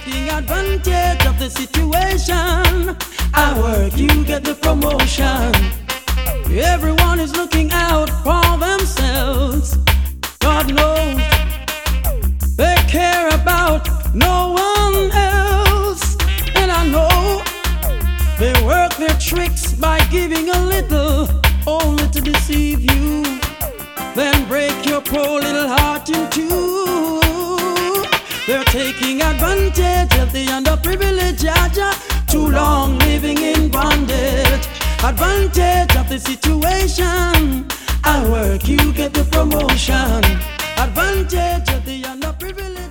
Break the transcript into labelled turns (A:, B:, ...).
A: taking advantage of the situation. I work, you get the promotion. Everyone is looking out for themselves. God knows they care about no one else. And I know they work their tricks by giving a little, only to deceive you, then break your poor little heart in two. They're taking advantage of the underprivileged, too long living in bondage. Advantage of the situation. I work, you get the promotion. Advantage of the underprivileged.